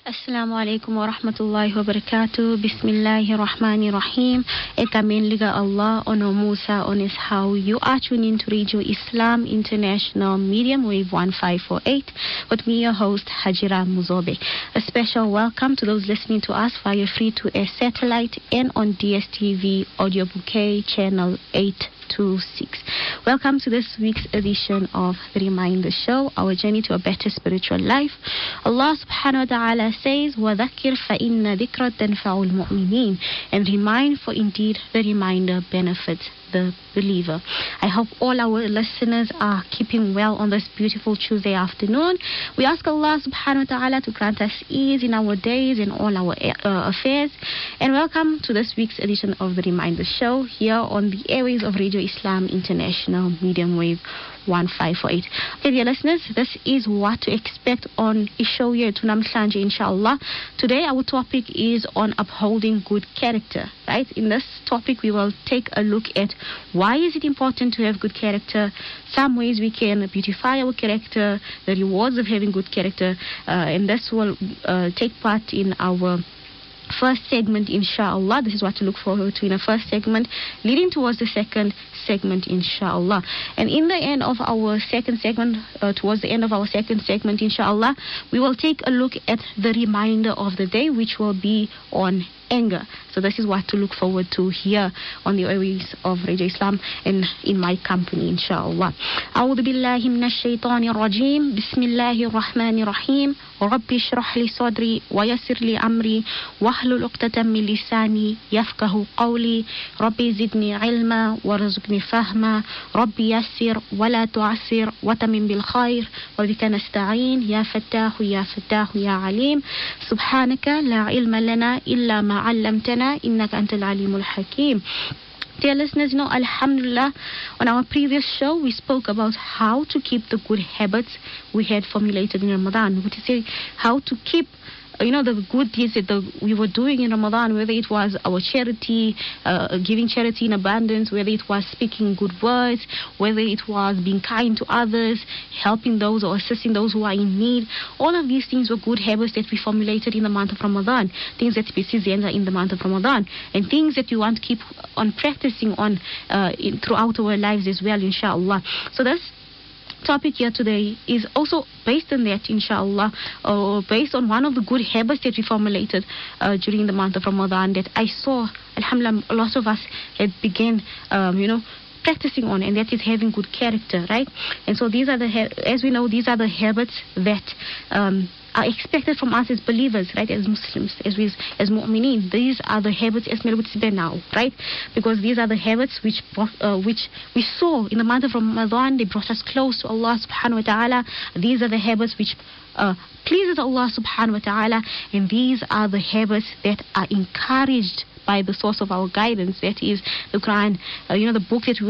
Assalamu alaikum wa rahmatullahi wa barakatuh. Bismillahir Rahmanir Rahim. Ekamen liga Allah ono Musa on is how you are tuning into Radio Islam International Medium Wave 1548 with me, your host Hajira Muzobe. A special welcome to those listening to us via free-to-air satellite and on DSTV audio bouquet channel 826. Welcome to this week's edition of the Reminder Show, our journey to a better spiritual life. Allah subhanahu wa ta'ala says, وَذَكِّرْ فَإِنَّ ذِكْرَ تَنْفَعُ الْمُؤْمِنِينَ, and remind, for indeed the reminder benefits the believer. I hope all our listeners are keeping well on this beautiful Tuesday afternoon. We ask Allah subhanahu wa ta'ala to grant us ease in our days and all our affairs. And welcome to this week's edition of the Reminder Show here on the airways of Radio Islam International Medium Wave 1548. Okay, dear listeners, this is what to expect on a show here to Namhlanje, inshallah. Today our topic is on upholding good character, right? In this topic we will take a look at why is it important to have good character, some ways we can beautify our character, the rewards of having good character, and this will take part in our first segment, inshallah. This is what to look forward to in a first segment, leading towards the second segment, inshallah. And in the end of our second segment, towards the end of our second segment, inshallah, we will take a look at the reminder of the day, which will be on anger. So this is what to look forward to here on the airwaves of Radio Islam and in my company, inshallah. أعوذ بالله من الشيطان الرجيم. بسم الله الرحمن الرحيم. ربي اشرح لي صدري ويسر لي أمري واحلل عقدة من لساني يفقهوا قولي ربي زدني علما وارزقني فهما ربي يسر ولا تعسر وتمم بالخير وبك نستعين يا فتاح يا فتاح يا عليم سبحانك لا علم لنا إلا ما علمتنا إنك أنت العليم الحكيم. Dear listeners, alhamdulillah, on our previous show we spoke about how to keep the good habits we had formulated in Ramadan. We say how to keep the good deeds that we were doing in Ramadan, whether it was our charity, giving charity in abundance, whether it was speaking good words, whether it was being kind to others, helping those or assisting those who are in need. All of these things were good habits that we formulated in the month of Ramadan, things that we see in the month of Ramadan, and things that we want to keep on practicing on throughout our lives as well, inshallah. So this topic here today is also based on that, inshallah, or based on one of the good habits that we formulated during the month of Ramadan that I saw, alhamdulillah, a lot of us had began, practicing on, and that is having good character, right? And so these are as we know, these are the habits that are expected from us as believers, right, as Muslims, as mu'mineen. These are the habits as now, right? Because these are the habits which we saw in the month of Ramadan. They brought us close to Allah subhanahu wa ta'ala. These are the habits which pleases Allah subhanahu wa ta'ala, and these are the habits that are encouraged by the source of our guidance, that is the Quran, the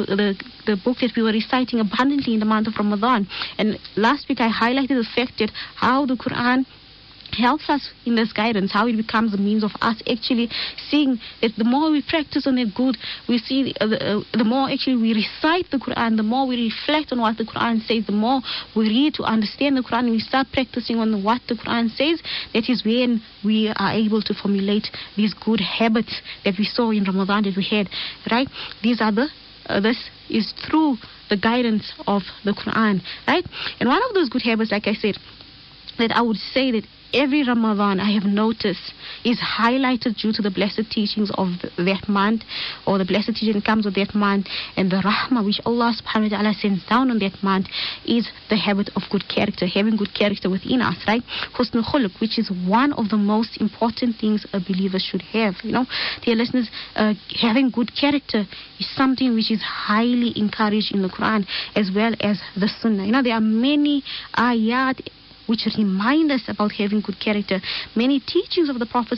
book that we were reciting abundantly in the month of Ramadan. And last week I highlighted the fact that how the Quran helps us in this guidance, how it becomes a means of us actually seeing that the more we practice on it good, we see the more actually we recite the Quran, the more we reflect on what the Quran says, the more we read to understand the Quran, and we start practicing on what the Quran says. That is when we are able to formulate these good habits that we saw in Ramadan that we had, right? These are this is through the guidance of the Quran, right? And one of those good habits, like I said, that I would say that every Ramadan I have noticed is highlighted due to the blessed teachings of that month, or the blessed teaching that comes with that month, and the rahmah which Allah subhanahu wa ta'ala sends down on that month, is the habit of good character, having good character within us, right? Husnul khuluq, which is one of the most important things a believer should have. Dear listeners, having good character is something which is highly encouraged in the Quran as well as the Sunnah. There are many ayat which remind us about having good character. Many teachings of the Prophet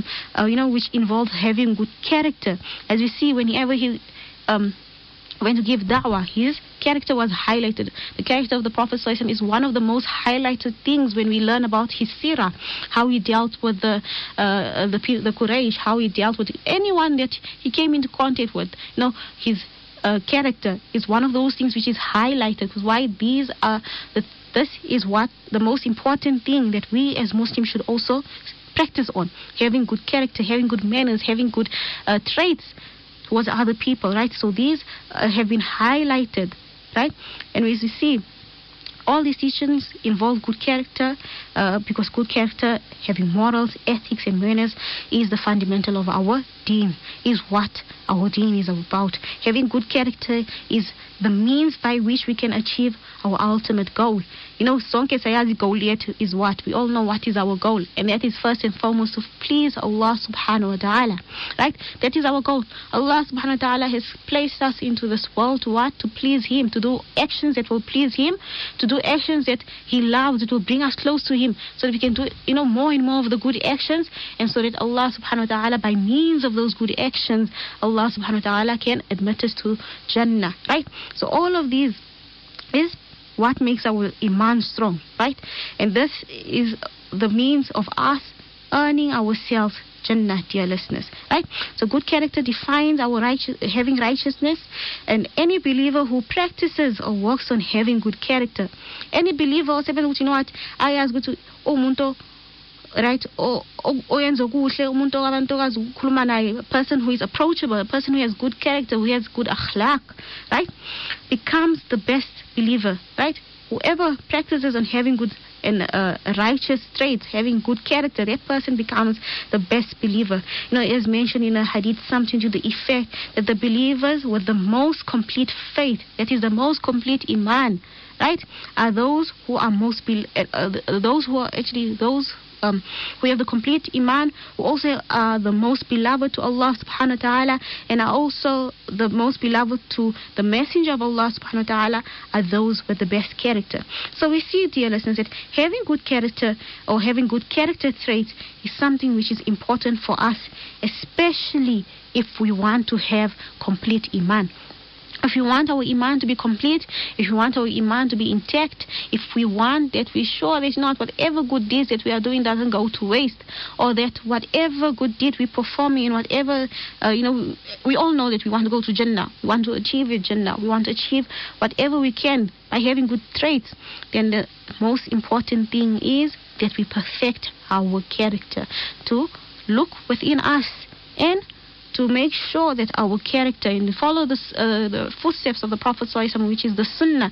ﷺ, which involve having good character. As we see, whenever he went to give da'wah, his character was highlighted. The character of the Prophet ﷺ is one of the most highlighted things when we learn about his seerah, how he dealt with the Quraysh, how he dealt with anyone that he came into contact with. His character is one of those things which is highlighted, because why these are the this is what the most important thing that we as Muslims should also practice on. Having good character, having good manners, having good traits towards other people, right? So these have been highlighted, right? And as we see, all these teachings involve good character, because good character, having morals, ethics, and manners, is the fundamental of our deen, is what our deen is about. Having good character is the means by which we can achieve our ultimate goal. You know, sonke sayazi goal yet is what? We all know what is our goal, and that is first and foremost to please Allah subhanahu wa ta'ala, right? That is our goal. Allah subhanahu wa ta'ala has placed us into this world to what? To please Him, to do actions that will please Him, to do actions that He loves, that will bring us close to Him, so that we can do, more and more of the good actions, and so that Allah subhanahu wa ta'ala, by means of those good actions, Allah subhanahu wa ta'ala can admit us to Jannah, right? So all of these is what makes our iman strong, right? And this is the means of us earning ourselves Jannah, dear listeners, right? So good character defines our having righteousness, and any believer who practices or works on having good character, any believer also, you know what, I ask you to umuntu, right, oyenza kuhle, umuntu abantu okazikhuluma naye, a person who is approachable, a person who has good character, who has good akhlaq, right, becomes the best believer, right? Whoever practices on having good and righteous traits, having good character, that person becomes the best believer. As mentioned in a hadith, something to the effect that the believers with the most complete faith, that is the most complete iman, right, are those who are those who are actually those who have the complete iman, who also are the most beloved to Allah subhanahu wa ta'ala, and are also the most beloved to the messenger of Allah subhanahu wa ta'ala, are those with the best character. So we see, dear listeners, that having good character or having good character traits is something which is important for us, especially if we want to have complete iman. If we want our iman to be complete, if we want our iman to be intact, if we want that we're sure that not whatever good deeds that we are doing doesn't go to waste, or that whatever good deed we perform in whatever, we all know that we want to go to Jannah, we want to achieve Jannah, we want to achieve whatever we can by having good traits, then the most important thing is that we perfect our character, to look within us and to make sure that our character, and follow the footsteps of the Prophet ﷺ, which is the Sunnah,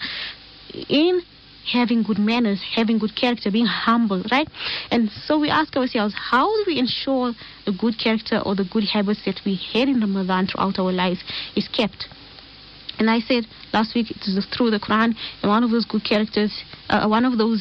in having good manners, having good character, being humble, right? And so we ask ourselves, how do we ensure the good character or the good habits that we had in Ramadan throughout our lives is kept? And I said last week, it is through the Quran, and one of those good characters, one of those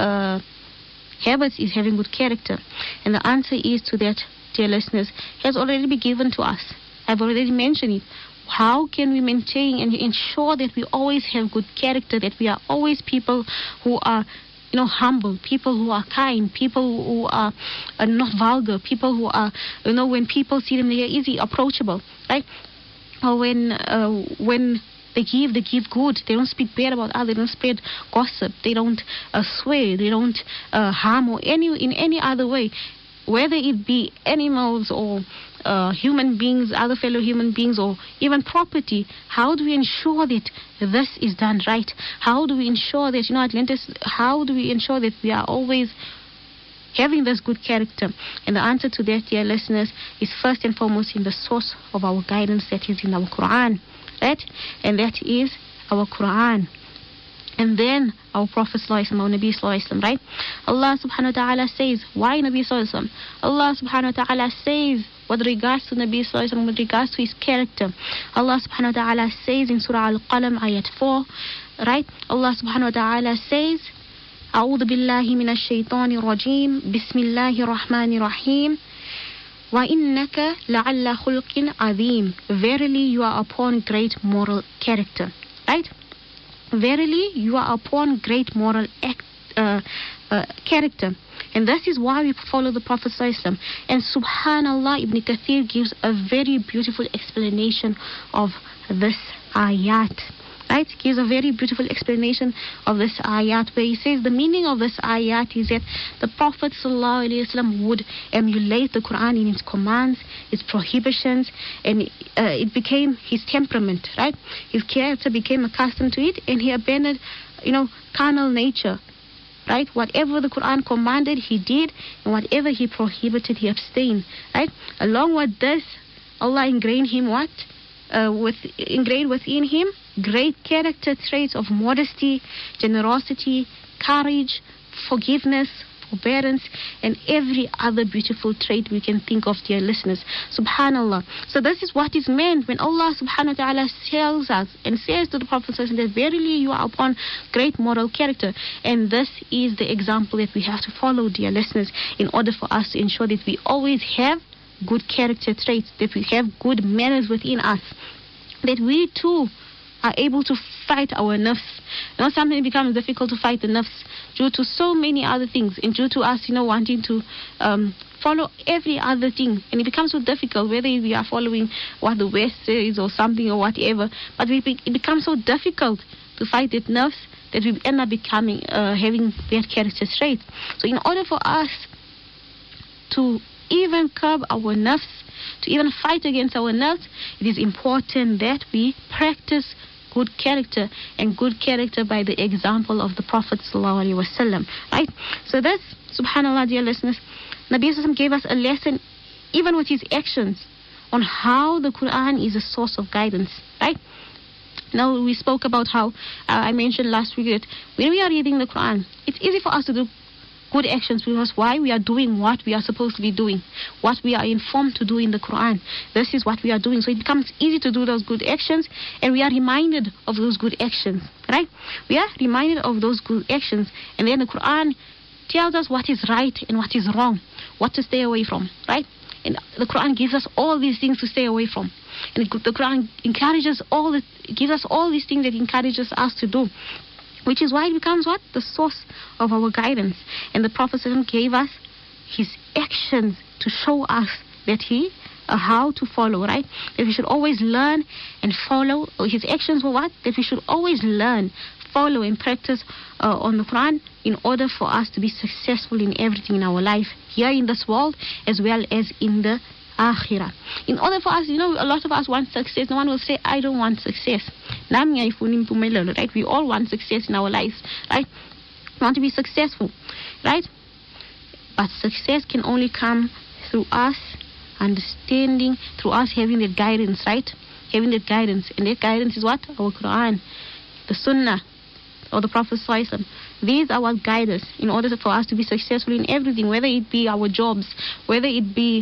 habits is having good character. And the answer is to that, dear listeners, has already been given to us. I've already mentioned it. How can we maintain and ensure that we always have good character, that we are always people who are, humble, people who are kind, people who are not vulgar, people who are, when people see them, they are easy approachable, right? Or when they give good. They don't speak bad about others. They don't spread gossip. They don't swear. They don't harm or in any other way. Whether it be animals or human beings, other fellow human beings, or even property, how do we ensure that this is done right? How do we ensure that, Atlantis, how do we ensure that we are always having this good character? And the answer to that, dear listeners, is first and foremost in the source of our guidance, that is in our Quran, right? And that is our Quran. And then our Prophet ﷺ, our Nabi ﷺ, right? Allah subhanahu wa ta'ala says, why Nabi ﷺ? Allah subhanahu wa ta'ala says, with regards to Nabi ﷺ, with regards to his character, Allah subhanahu wa ta'ala says in Surah Al-Qalam, ayat 4, right? Allah subhanahu wa ta'ala says, أعوذ بالله من الشيطان الرجيم بسم الله الرحمن الرحيم وإنك لعلى خلق عظيم. Verily you are upon great moral character, right? Verily, you are upon great moral character. And this is why we follow the Prophet ﷺ. And subhanallah, Ibn Kathir gives a very beautiful explanation of this ayat. Right? Gives a very beautiful explanation of this ayat, where he says the meaning of this ayat is that the Prophet ﷺ would emulate the Quran in its commands, its prohibitions, and it became his temperament, right? His character became accustomed to it, and he abandoned carnal nature. Right? Whatever the Quran commanded, he did, and whatever he prohibited, he abstained. Right? Along with this, Allah ingrained him what? Ingrained within him great character traits of modesty, generosity, courage, forgiveness, forbearance, and every other beautiful trait we can think of, dear listeners. Subhanallah. So this is what is meant when Allah subhanahu wa ta'ala tells us and says to the Prophet that verily you are upon great moral character. And this is the example that we have to follow, dear listeners, in order for us to ensure that we always have good character traits, that we have good manners within us, that we too are able to fight our nafs. Something becomes difficult to fight the nafs due to so many other things, and due to us, wanting to follow every other thing, and it becomes so difficult, whether we are following what the West says or something or whatever, but it becomes so difficult to fight that nafs that we end up becoming having bad character traits. So in order for us to even curb our nafs, to even fight against our nafs, it is important that we practice good character, and good character by the example of the Prophet ﷺ. Right? So this, subhanAllah, dear listeners, Nabi Sallallahu gave us a lesson, even with his actions, on how the Quran is a source of guidance. Right? Now we spoke about how I mentioned last week that when we are reading the Quran, it's easy for us to do good actions, because why? We are doing what we are supposed to be doing, what we are informed to do in the Quran. This is what we are doing. So it becomes easy to do those good actions, and we are reminded of those good actions. Right? We are reminded of those good actions, and then the Quran tells us what is right and what is wrong, what to stay away from. Right? And the Quran gives us all these things to stay away from. And the Quran gives us all these things that encourages us to do, which is why it becomes what? The source of our guidance. And the Prophet gave us his actions to show us that how to follow, right? That we should always learn and follow. His actions were what? That we should always learn, follow, and practice on the Quran in order for us to be successful in everything in our life, here in this world as well as in the Akhirah. In order for us, a lot of us want success. No one will say, I don't want success. Right? We all want success in our lives. Right? We want to be successful. Right? But success can only come through us understanding, through us having that guidance, right? Having that guidance. And that guidance is what? Our Quran, the Sunnah, or the Prophet ﷺ. These are what guide us in order for us to be successful in everything, whether it be our jobs, whether it be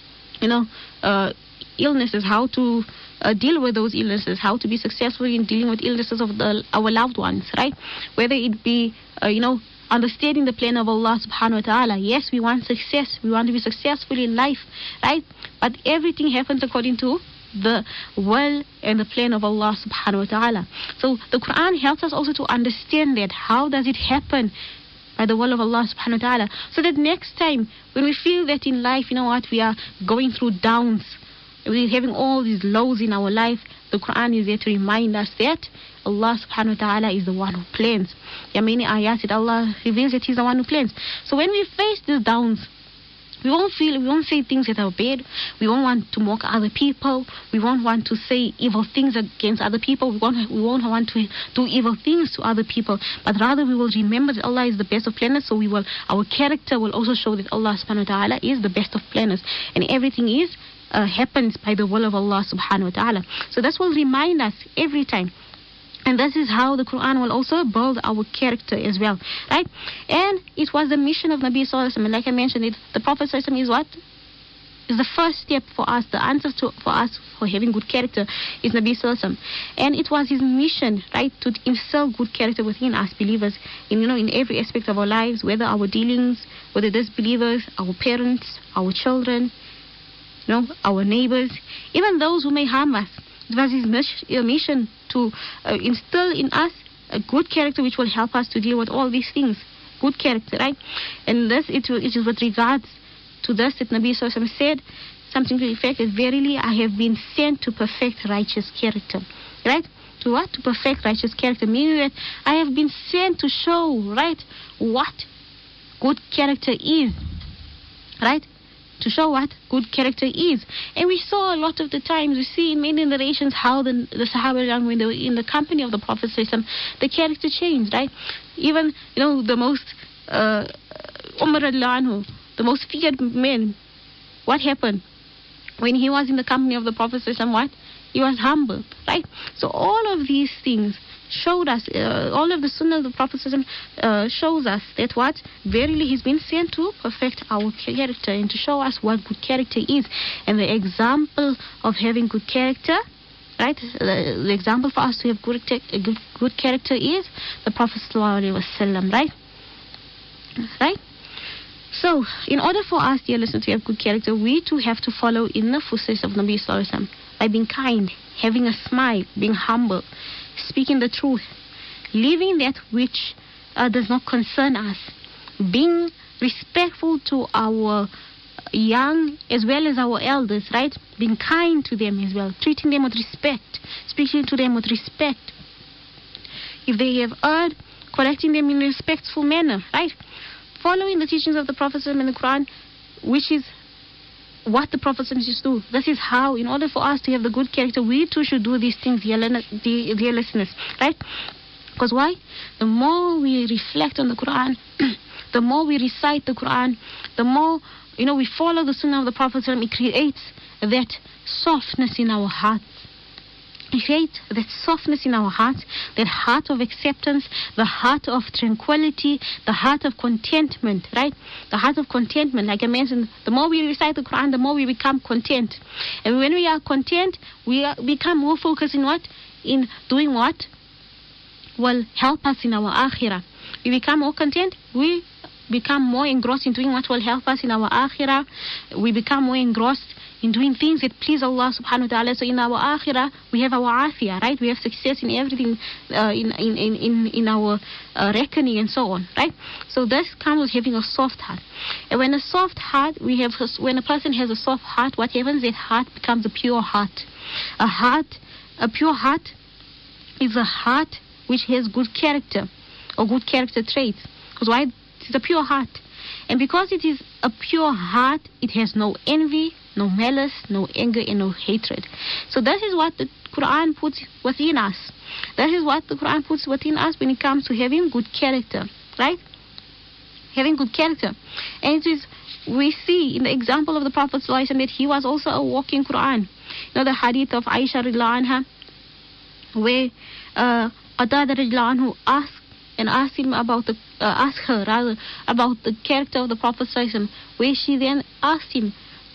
illnesses, how to deal with those illnesses, how to be successful in dealing with illnesses of our loved ones, right? Whether it be, understanding the plan of Allah subhanahu wa ta'ala. Yes, we want success. We want to be successful in life, right? But everything happens according to the will and the plan of Allah subhanahu wa ta'ala. So the Quran helps us also to understand that. How does it happen? By the will of Allah subhanahu wa ta'ala. So that next time when we feel that in life, we are going through downs, we're having all these lows in our life, the Quran is there to remind us that Allah subhanahu wa ta'ala is the one who plans. There are many ayat that Allah reveals that He's the one who plans. So when we face these downs, we won't say things that are bad. We won't want to mock other people. We won't want to say evil things against other people. We won't want to do evil things to other people. But rather we will remember that Allah is the best of planners. So our character will also show that Allah subhanahu wa ta'ala is the best of planners. And everything happens by the will of Allah subhanahu wa ta'ala. So this will remind us every time. And this is how the Quran will also build our character as well, right? And it was the mission of Nabi Sallallahu Alaihi Wasallam. Like I mentioned, the Prophet Sallallahu Alaihi Wasallam is what? Is the first step for us. The answer for us for having good character is Nabi Sallallahu Alaihi Wasallam. And it was his mission, right, to instill good character within us believers in every aspect of our lives, whether our dealings with the disbelievers, our parents, our children, our neighbors, even those who may harm us. It was his mission to instill in us a good character which will help us to deal with all these things. Good character, right? And this, it is with regards to this that Nabi Sallallahu Alaihi Wasallam said something to the effect that verily I have been sent to perfect righteous character. Right? To what? To perfect righteous character. Meaning that I have been sent to show, right, what good character is. Right? to show what good character is. And we saw a lot of the times, we see in many narrations how the Sahaba, when they were in the company of the Prophet, the character changed, right? Even, the most, Umar radiallahu anhu, the most feared man, what happened? When he was in the company of the Prophet, what? He was humble, right? So all of these things showed us, all of the sunnah of the Prophet shows us that what? Verily he's been sent to perfect our character and to show us what good character is. And the example of having good character, right? The example for us to have good character is the Prophet ﷺ, right? Right? So, in order for us, dear listeners, to have good character, we too have to follow in the footsteps of Nabi Sallallahu Alaihi Wasallam by being kind, having a smile, being humble, speaking the truth, leaving that which does not concern us, being respectful to our young as well as our elders, right? Being kind to them as well, treating them with respect, speaking to them with respect. If they have erred, correcting them in a respectful manner, right? Following the teachings of the Prophet in the Quran, which is what the Prophet used to do. This is how, in order for us to have the good character, we too should do these things, dear listeners, right? Because why? The more we reflect on the Quran, the more we recite the Quran, the more, we follow the Sunnah of the Prophet, it creates that softness in our hearts. It creates that softness in our hearts, that heart of acceptance, the heart of tranquility, the heart of contentment, right? The heart of contentment, like I mentioned, the more we recite the Quran, the more we become content. And when we are content, we become more focused in what? In doing what will help us in our akhirah. We become more content, we become more engrossed in doing what will help us in our akhirah. We become more engrossed in doing things that please Allah subhanahu wa ta'ala. So in our akhirah, we have our afiyah, right? We have success in everything, in our reckoning and so on, right? So this comes with having a soft heart. And when a soft heart, when a person has a soft heart, what happens? That heart becomes a pure heart. A pure heart is a heart which has good character or good character traits. Because why? It's a pure heart. And because it is a pure heart, it has no envy, no malice, no anger, and no hatred. So that is what the Quran puts within us. That is what the Quran puts within us when it comes to having good character, right? Having good character. And it is, we see in the example of the Prophet ﷺ that he was also a walking Quran. The hadith of Aisha radiallahu anha, where Qatada radiallahu anhu asked him about about the character of the Prophet ﷺ, where she then asked him,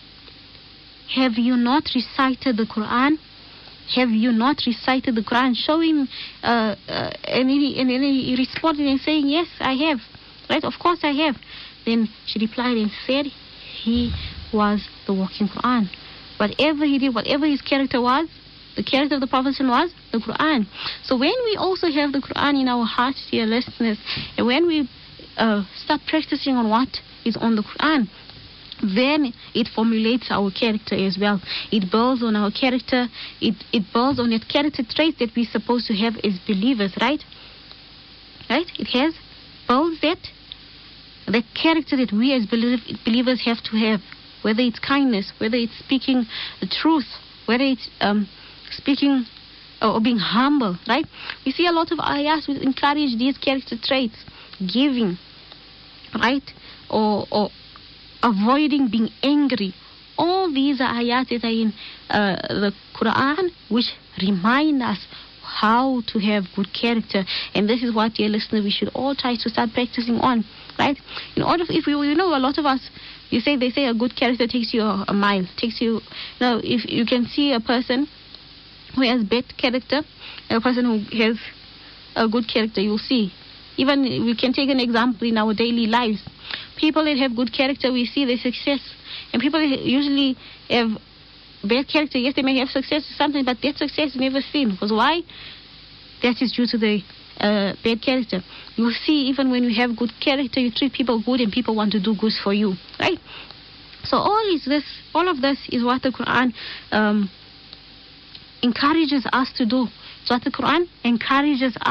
have you not recited the Quran? Have you not recited the Quran? Showing, and he responded and saying, yes, I have. Right? Of course I have. Then she replied and said, he was the walking Quran. Whatever he did, whatever his character was, the character of the Prophet was the Quran. So when we also have the Quran in our hearts, dear listeners, and when we start practicing on what is on the Quran, then it formulates our character as well. It builds on our character. It builds on that character trait that we're supposed to have as believers, right? Right? It has builds that character that we as believers have to have, whether it's kindness, whether it's speaking the truth, whether it's speaking or being humble, right? We see a lot of ayahs which encourage these character traits, giving, right? Or avoiding being angry. All these are ayahs that are in the Quran which remind us how to have good character. And this is what, dear listener, we should all try to start practicing on, right? In order, if we, a lot of us, they say a good character takes you a mile, if you can see a person who has bad character, a person who has a good character, you'll see. Even we can take an example in our daily lives. People that have good character, we see their success. And people that usually have bad character, yes, they may have success or something, but that success is never seen. Because why? That is due to the bad character. You will see, even when you have good character, you treat people good and people want to do good for you, right? So all of this is what the Quran encourages us to do. It's what the Quran encourages us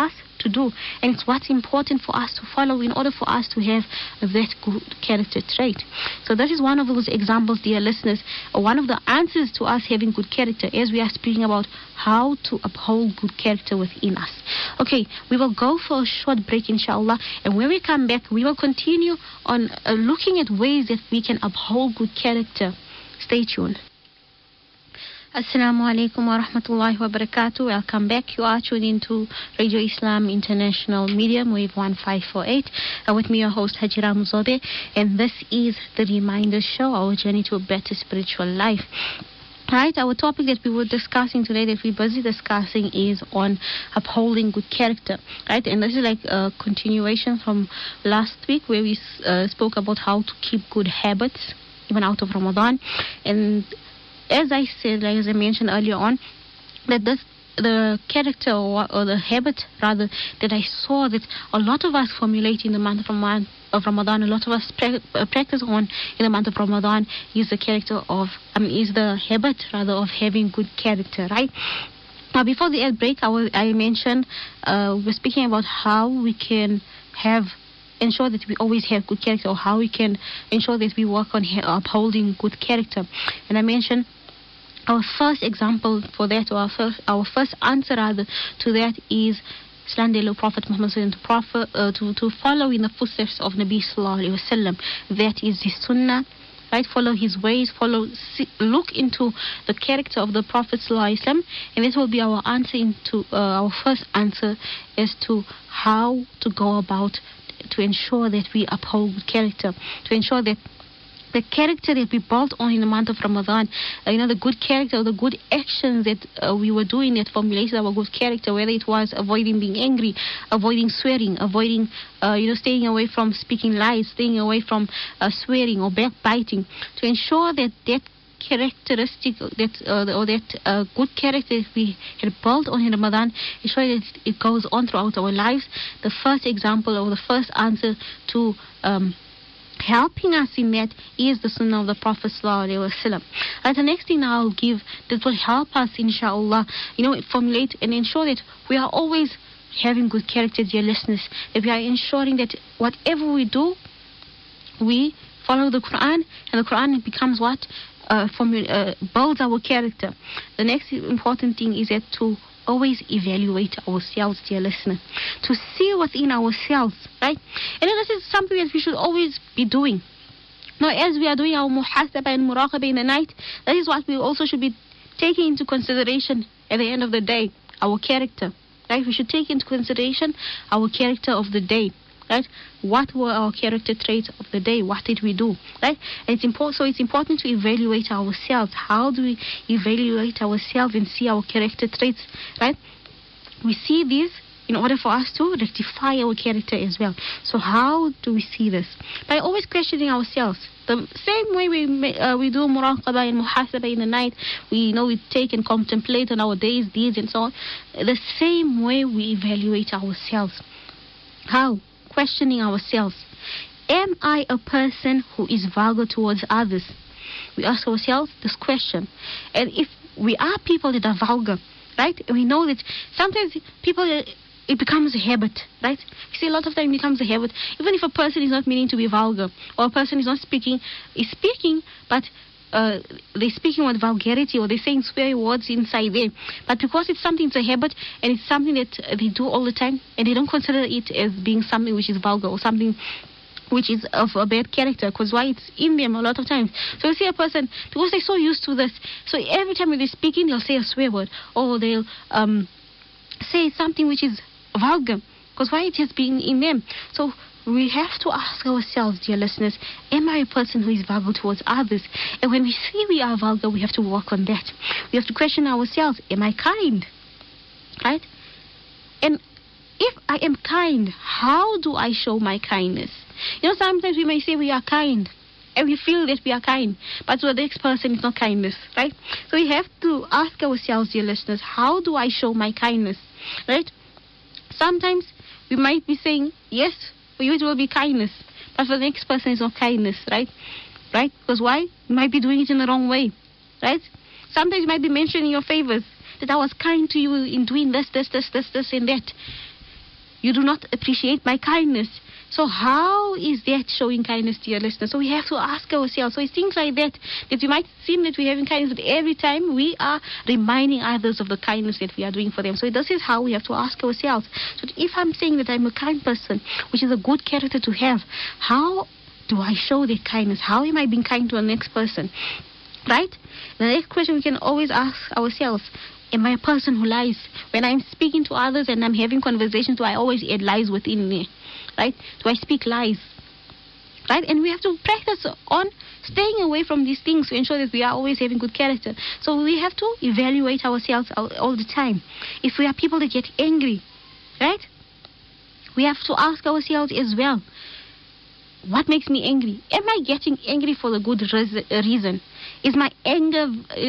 to do, and it's what's important for us to follow in order for us to have that good character trait. So that is one of those examples, dear listeners, one of the answers to us having good character, as we are speaking about how to uphold good character within us. Okay, we will go for a short break, inshallah, and when we come back, we will continue on looking at ways that we can uphold good character. Stay tuned. Assalamu alaikum wa rahmatullahi wa barakatuh. Welcome back. You are tuned into Radio Islam International Medium Wave 1548. With me, your host, Hajira Muzobe. And this is the Reminder Show, our journey to a better spiritual life. Right, our topic that we were discussing today, that we're busy discussing, is on upholding good character. Right, and this is like a continuation from last week where we spoke about how to keep good habits even out of Ramadan. And as I said, like as I mentioned earlier on, that the character or the habit rather that I saw that a lot of us formulate in the month of Ramadan, a lot of us practice on in the month of Ramadan, is the character of is the habit rather of having good character, right? Now, before the ad break, I mentioned we're speaking about how we can ensure that we always have good character, or how we can ensure that we work on upholding good character. And I mentioned our first example for that, or our first answer rather to that, is Slandelo Prophet Muhammad to follow in the footsteps of Nabi Sallallahu Alaihi Wasallam. That is his sunnah, right? Follow his ways, look into the character of the Prophet Sallallahu Alaihi Wasallam, and this will be our answer our first answer as to how to go about to ensure that we uphold good character, to ensure that the character that we built on in the month of Ramadan, the good character, the good actions that we were doing that formulated our good character, whether it was avoiding being angry, avoiding swearing, avoiding, staying away from speaking lies, staying away from swearing or backbiting, to ensure that characteristic that good character that we had built on in Ramadan, ensure that it goes on throughout our lives. The first example, or the first answer to helping us in that, is the sunnah of the Prophet Sallallahu Alaihi Wasallam. The next thing I'll give that will help us, inshallah, formulate and ensure that we are always having good character, dear listeners, that we are ensuring that whatever we do, we follow the Quran, and the Quran becomes what? Builds our character. The next important thing is that to always evaluate ourselves, dear listener, to see what's in ourselves, right? And this is something that we should always be doing. Now, as we are doing our muhasaba and muraqaba in the night, that is what we also should be taking into consideration at the end of the day, our character, right? We should take into consideration our character of the day. Right? What were our character traits of the day? What did we do? Right? And it's important to evaluate ourselves. How do we evaluate ourselves and see our character traits? Right? We see these in order for us to rectify our character as well. So how do we see this? By always questioning ourselves. The same way we do muraqabah and muhasabah in the night, we take and contemplate on our days, deeds, and so on. The same way we evaluate ourselves. How? Questioning ourselves. Am I a person who is vulgar towards others? We ask ourselves this question. And if we are people that are vulgar, right? And we know that sometimes it becomes a habit, right? You see, a lot of time it becomes a habit. Even if a person is not meaning to be vulgar, or a person is speaking, but they're speaking with vulgarity, or they're saying swear words inside there. But because it's a habit, and it's something that they do all the time, and they don't consider it as being something which is vulgar or something which is of a bad character, because why, it's in them a lot of times. So you see a person, because they're so used to this, so every time they're speaking, they'll say a swear word, or they'll say something which is vulgar, because why, it has been in them. So we have to ask ourselves, dear listeners, am I a person who is vulgar towards others? And when we see we are vulgar, we have to work on that. We have to question ourselves, am I kind? Right? And if I am kind, how do I show my kindness? Sometimes we may say we are kind, and we feel that we are kind, but to the next person it's not kindness, right? So we have to ask ourselves, dear listeners, how do I show my kindness? Right? Sometimes we might be saying, yes, for you it will be kindness, but for the next person it's not kindness, right? Right? Because why? You might be doing it in the wrong way, right? Sometimes you might be mentioning your favors, that I was kind to you in doing this, and that. you do not appreciate my kindness. So how is that showing kindness, dear listeners? So we have to ask ourselves. So it's things like that we might seem that we're having kindness, but every time we are reminding others of the kindness that we are doing for them. So this is how we have to ask ourselves. So if I'm saying that I'm a kind person, which is a good character to have, how do I show that kindness? How am I being kind to the next person? Right? The next question we can always ask ourselves, am I a person who lies? When I'm speaking to others and I'm having conversations, do I always add lies within me? Right? Do I speak lies? Right? And we have to practice on staying away from these things to ensure that we are always having good character. So we have to evaluate ourselves all the time. If we are people that get angry, right? We have to ask ourselves as well, what makes me angry? Am I getting angry for a good reason? Is my anger,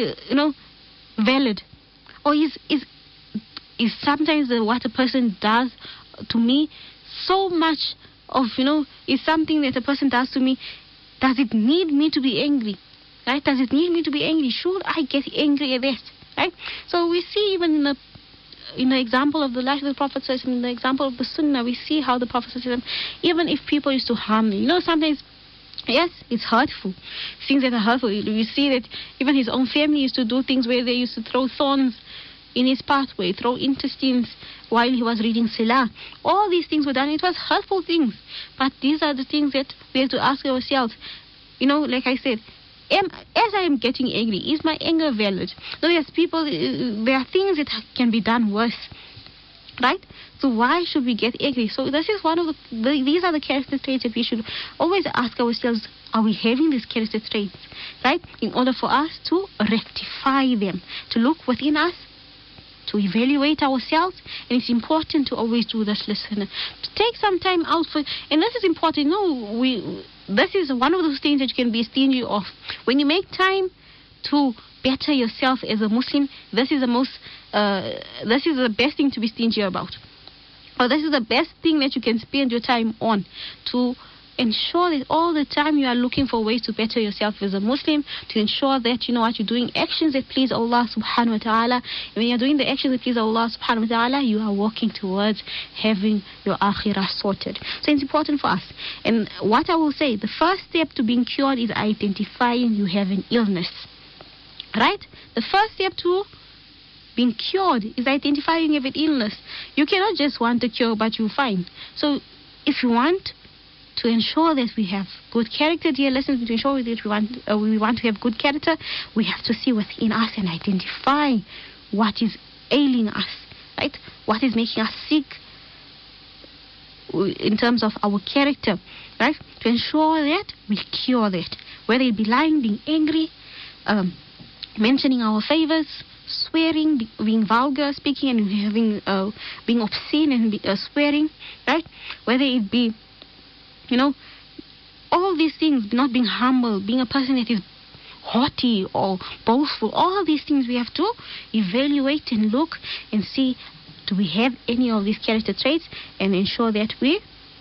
valid? Or is sometimes what a person does to me so much of, is something that a person does to me, does it need me to be angry? Right? Does it need me to be angry? Should I get angry at that? Right? So we see even in the example of the life of the Prophet, in the example of the Sunnah, we see how the Prophet, even if people used to harm me, sometimes, yes, it's hurtful. Things that are hurtful. You see that even his own family used to do things where they used to throw thorns in his pathway, throw intestines while he was reading Salah. All these things were done. It was hurtful things. But these are the things that we have to ask ourselves. Like I said, as I am getting angry, is my anger valid? So there are things that can be done worse. Right? So why should we get angry? So this is one of these are the character traits that we should always ask ourselves, are we having these character traits? Right? In order for us to rectify them, to look within us, to evaluate ourselves. And it's important to always do this, listener. To take some time out for, and this is important, this is one of those things that you can be stingy of. When you make time to better yourself as a Muslim, this is the best thing to be stingy about. Or this is the best thing that you can spend your time on, to ensure that all the time you are looking for ways to better yourself as a Muslim, to ensure that you're doing actions that please Allah subhanahu wa ta'ala. And when you're doing the actions that please Allah subhanahu wa ta'ala, you are walking towards having your akhirah sorted. So it's important for us. And what I will say, the first step to being cured is identifying you have an illness. Right? The first step to being cured is identifying you have an illness. You cannot just want a cure, but you're fine. So if you want to ensure that we have good character, dear listeners, to ensure that we want to have good character, we have to see within us and identify what is ailing us, right? What is making us sick in terms of our character, right? To ensure that we cure that, whether it be lying, being angry, mentioning our favors, swearing, being vulgar, speaking and being obscene and swearing, right? Whether it be all these things, not being humble, being a person that is haughty or boastful, all these things we have to evaluate and look and see, do we have any of these character traits, and ensure that we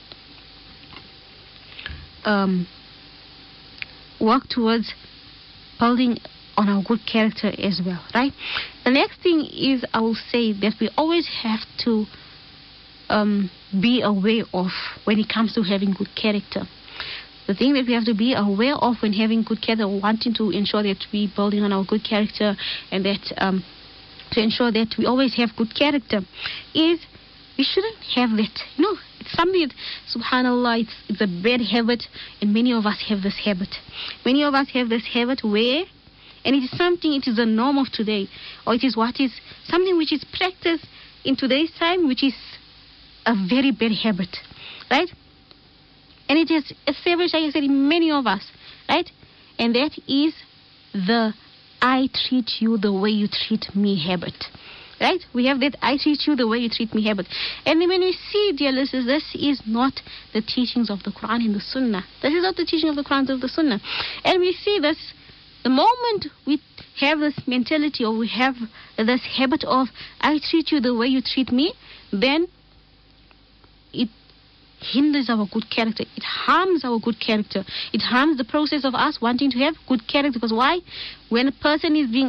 work towards building on our good character as well, right? The next thing is, I will say that we always have to be aware of when it comes to having good character. The thing that we have to be aware of when having good character, wanting to ensure that we're building on our good character, and that to ensure that we always have good character, is we shouldn't have that. It's something that, subhanAllah, it's a bad habit, and many of us have this habit. Many of us have this habit where, and it is a norm of today, or it is something which is practiced in today's time, which is a very bad habit, right? And it is established, like I said, in many of us, right? And that is the I treat you the way you treat me habit, right? We have that I treat you the way you treat me habit. And when we see, dear listeners, this is not the teachings of the Quran and the Sunnah. This is not the teaching of the Quran and the Sunnah. And we see this, the moment we have this mentality, or we have this habit of I treat you the way you treat me, then it hinders our good character. It harms our good character. It harms the process of us wanting to have good character. Because why? When a person is being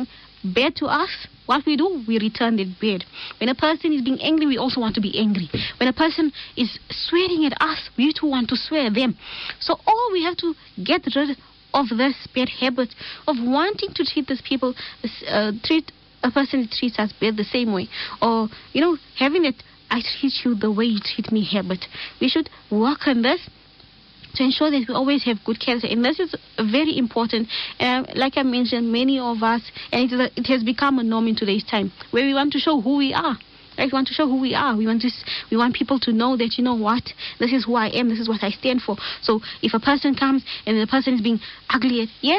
bad to us, what we do, we return that bad. When a person is being angry, we also want to be angry. When a person is swearing at us, we too want to swear at them. So all we have to get rid of this bad habit of wanting to treat these people, treat a person that treats us bad the same way, or having that I treat you the way you treat me habit. We should work on this to ensure that we always have good character, and this is very important. Like I mentioned, many of us, and it has become a norm in today's time, where we want to show who we are. Right? We want to show who we are. We want people to know that, what, this is who I am, this is what I stand for. So if a person comes and the person is being ugly, yes,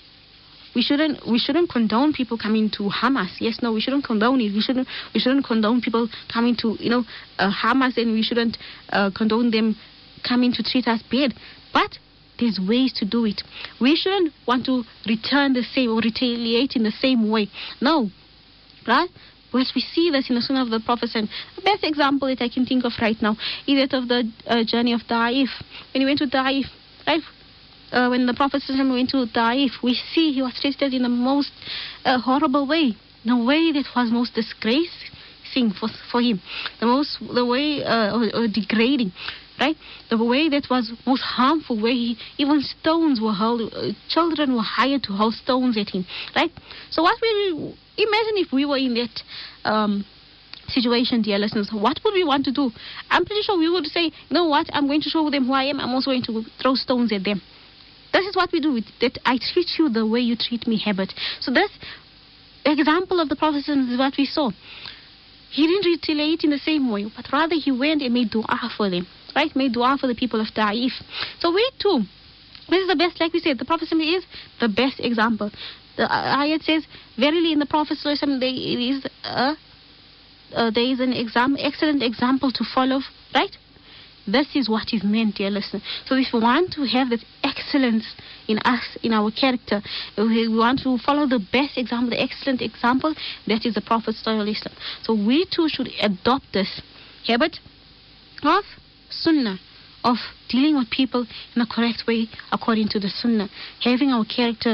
we shouldn't condone people coming to harm us. Yes, no, we shouldn't condone it. We shouldn't condone people coming to harm us, and we shouldn't condone them coming to treat us bad. But there's ways to do it. We shouldn't want to return the same or retaliate in the same way. No, right? Because we see this in the Sunnah of the Prophet. And the best example that I can think of right now is that of the journey of Ta'if. When he went to Ta'if, right? When the Prophet went to Ta'if, we see he was treated in the most horrible way, the way that was most disgracing for him, the way degrading, right? The way that was most harmful, where even stones were hurled, children were hired to hurl stones at him, right? So imagine if we were in that situation, dear listeners, what would we want to do? I'm pretty sure we would say, you know what, I'm going to show them who I am, I'm also going to throw stones at them. This is what we do, that I treat you the way you treat me habit. So this example of the Prophet is what we saw. He didn't retaliate in the same way, but rather he went and made dua for them, right? Made dua for the people of Ta'if. So we too, this is the best, like we said, the Prophet is the best example. The ayat says, verily in the Prophet there is an excellent example to follow, right? This is what is meant, dear listener. So if we want to have that excellence in us, in our character, we want to follow the best example, the excellent example, that is the Prophet ﷺ. So we too should adopt this habit of sunnah, of dealing with people in a correct way according to the sunnah, having our character,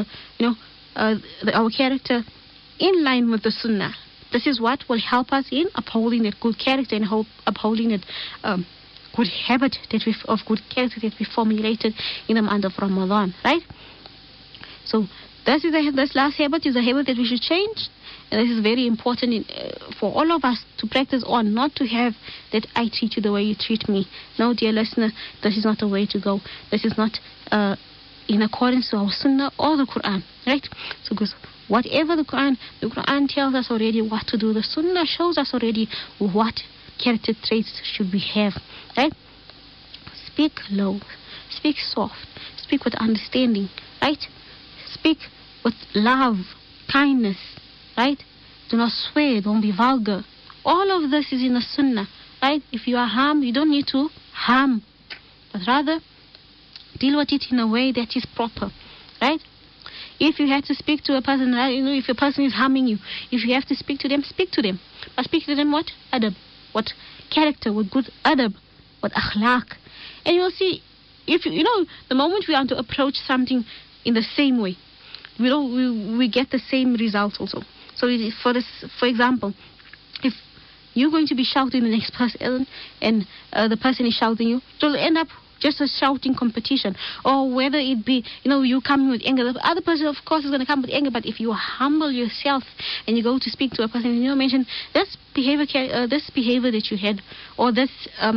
our character in line with the sunnah. This is what will help us in upholding that good character and upholding that good habit of good character that we formulated in the month of Ramadan, right? So this last habit is a habit that we should change, and this is very important for all of us to practice on, not to have that I treat you the way you treat me. No, dear listener, this is not the way to go. This is not in accordance to our sunnah or the Quran, right? So because whatever the Quran tells us already what to do, the sunnah shows us already what character traits should we have, right? Speak low, speak soft, speak with understanding, right? Speak with love, kindness, right? Do not swear, don't be vulgar. All of this is in the sunnah, right? If you are harmed, you don't need to harm, but rather deal with it in a way that is proper, right? If you have to speak to a person, right, if a person is harming you, if you have to speak to them, but speak to them what? Adab. What character, what good adab, what akhlaq. And you will see, if the moment we want to approach something in the same way, we get the same results also. So for example, if you're going to be shouting the next person and the person is shouting you, it will end up just a shouting competition. Or whether it be, you coming with anger, the other person of course is going to come with anger. But if you humble yourself and you go to speak to a person, mention this behavior that you had, or this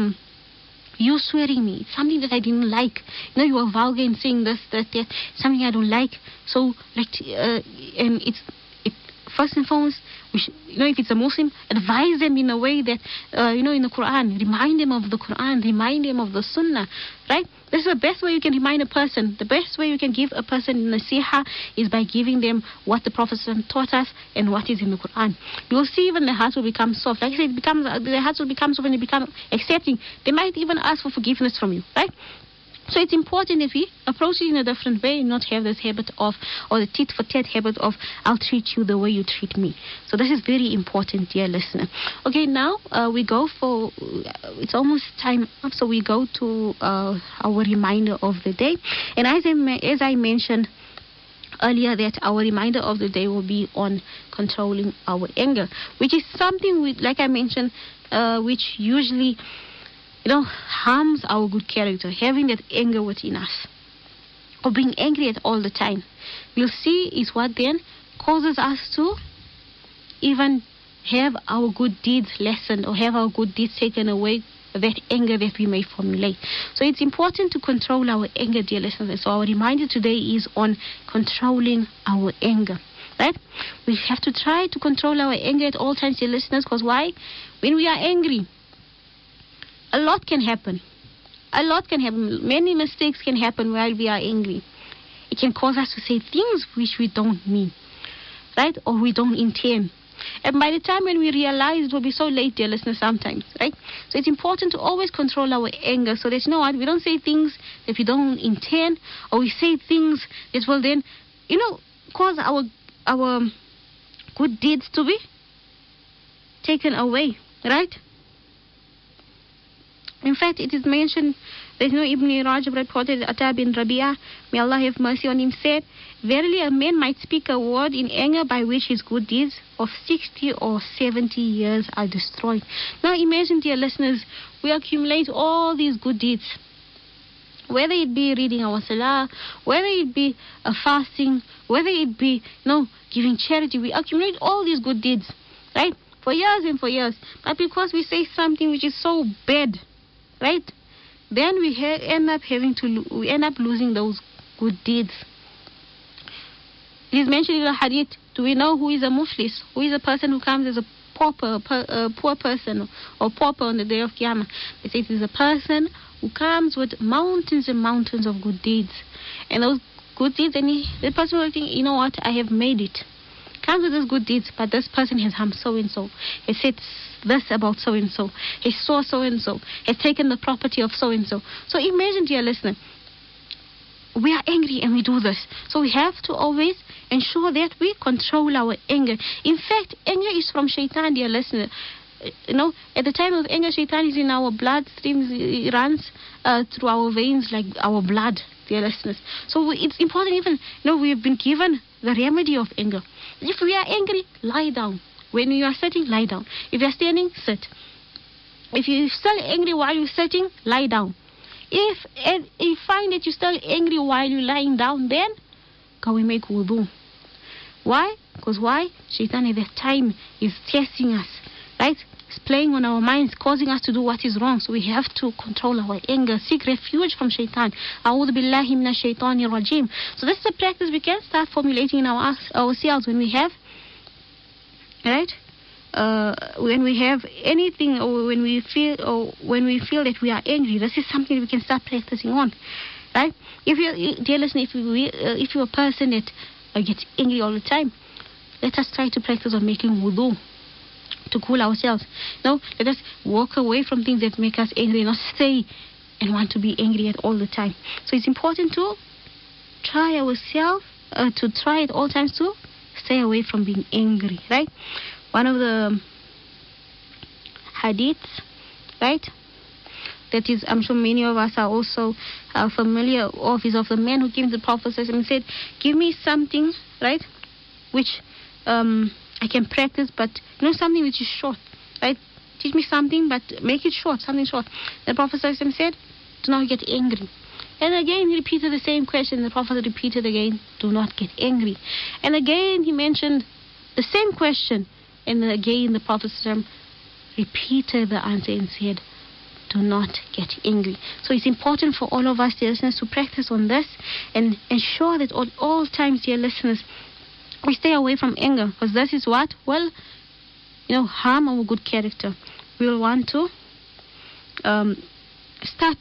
you swearing me, something that I didn't like. You are vulgar in saying this, that, something I don't like. So and first and foremost, we should, if it's a Muslim, advise them in a way that, in the Quran, remind them of the Quran, remind them of the Sunnah, right? This is the best way you can remind a person. The best way you can give a person nasiha is by giving them what the Prophet taught us and what is in the Quran. You will see even their hearts will become soft. Like I said, their hearts will become soft and they become accepting. They might even ask for forgiveness from you, right? So it's important that we approach it in a different way and not have this habit of, or the tit-for-tat habit of, I'll treat you the way you treat me. So this is very important, dear listener. Okay, now we go for, it's almost time up, so we go to our reminder of the day. And as I mentioned, earlier that our reminder of the day will be on controlling our anger, which is something like I mentioned, which usually, harms our good character, having that anger within us, or being angry at all the time. We'll see is what then causes us to even have our good deeds lessened or have our good deeds taken away, that anger that we may formulate. So it's important to control our anger, dear listeners. So our reminder today is on controlling our anger, right? We have to try to control our anger at all times, dear listeners, because why? When we are angry, a lot can happen. A lot can happen. Many mistakes can happen while we are angry. It can cause us to say things which we don't mean, right? Or we don't intend. And by the time when we realize, it will be so late, dear listeners, sometimes, right? So it's important to always control our anger so that, we don't say things that we don't intend, or we say things that will then, cause our good deeds to be taken away, right? In fact, it is mentioned that Ibn Rajab reported Atta bin Rabi'ah, may Allah have mercy on him, said, verily a man might speak a word in anger by which his good deeds of 60 or 70 years are destroyed. Now imagine, dear listeners, we accumulate all these good deeds, whether it be reading our salah, whether it be fasting, whether it be giving charity. We accumulate all these good deeds, right, for years and for years. But because we say something which is so bad, right, then we end up losing those good deeds. It is mentioned in the hadith. Do we know who is a muflis? Who is a person who comes as a poor person or pauper on the day of Qiyamah? They say it is a person who comes with mountains and mountains of good deeds. And those good deeds, and the person will think, you know what, I have made it. Comes with those good deeds, but this person has harmed so-and-so. He said this about so-and-so. He saw so-and-so. Has taken the property of so-and-so. So imagine, dear listener, we are angry and we do this. So we have to always ensure that we control our anger. In fact, anger is from shaitan, dear listener. At the time of anger, shaitan is in our blood streams. It runs through our veins like our blood, dear listeners. So it's important, even, we have been given the remedy of anger. If we are angry, lie down. When you are sitting, lie down. If you are standing, sit. If you're still angry while you're sitting, lie down. If you find that you're still angry while you're lying down, then go and make wudu. Why? Because why? Shaitan at that time is testing us, right? It's playing on our minds, causing us to do what is wrong. So we have to control our anger, seek refuge from shaitan. A'udhu billahi minash shaitanir rajim. So this is a practice we can start formulating in ourselves when we have, right? When we have anything, or when we feel that we are angry, this is something we can start practicing on, right? Dear listener, if you're a person that gets angry all the time, let us try to practice on making wudu to cool ourselves. Let us walk away from things that make us angry, not stay and want to be angry at all the time. So it's important to try ourselves, to try at all times to stay away from being angry, right? One of the hadiths, right, that is, I'm sure many of us are also familiar of, is of the man who came to the Prophet and said, give me something, right, which I can practice, but something which is short, right? Teach me something, but make it short, something short. The Prophet said, do not get angry. And again, he repeated the same question. The Prophet repeated again, do not get angry. And again, he mentioned the same question. And again, the Prophet repeated the answer and said, do not get angry. So it's important for all of us, dear listeners, to practice on this and ensure that at all times, dear listeners, we stay away from anger, because this is what will, harm our good character. We'll want to start,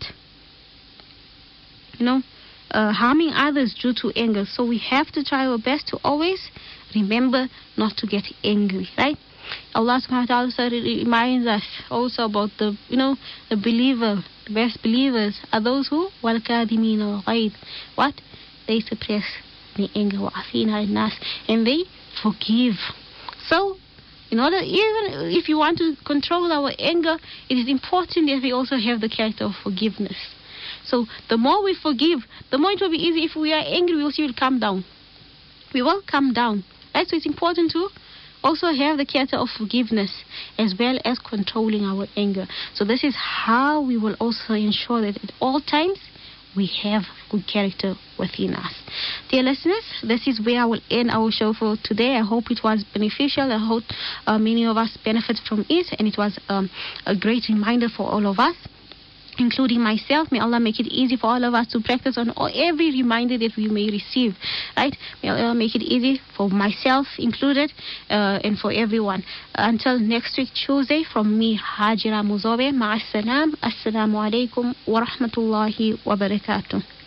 harming others due to anger. So we have to try our best to always remember not to get angry, right? Allah subhanahu wa ta'ala reminds us also about the believer, the best believers are those who وَالْكَاظِمِينَ الْغَيْظَ. What? They suppress the anger, وَعَفِينَ عَنِ النَّاسِ, and they forgive. So, even if you want to control our anger, it is important that we also have the character of forgiveness. So the more we forgive, the more it will be easy. If we are angry, we'll see it calm down. we will come down. Right? So it's important to also have the character of forgiveness as well as controlling our anger. So this is how we will also ensure that at all times we have good character within us. Dear listeners, this is where I will end our show for today. I hope it was beneficial. I hope many of us benefit from it, and it was a great reminder for all of us, including myself. May Allah make it easy for all of us to practice on every reminder that we may receive, right? May Allah make it easy for myself included and for everyone. Until next week, Tuesday, from me, Hajira Muzobe, Ma'as salam. Assalamu alaikum wa rahmatullahi wa barakatuh.